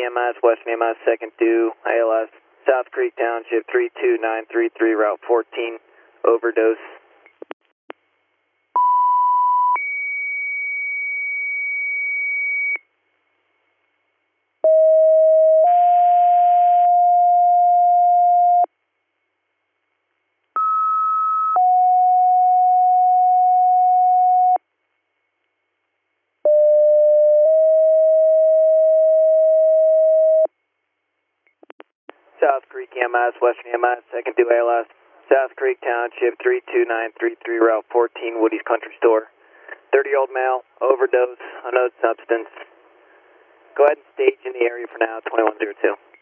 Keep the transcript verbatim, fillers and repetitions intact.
E M S, Western E M S, second due, A L S, South Creek Township, three two nine three three, Route fourteen, overdose. South Creek E M S, Western E M S, second due A L S, South Creek Township, three two nine three three, Route fourteen, Woody's Country Store. thirty-year-old male, overdose, unknown substance. Go ahead and stage in the area for now, twenty-one oh two.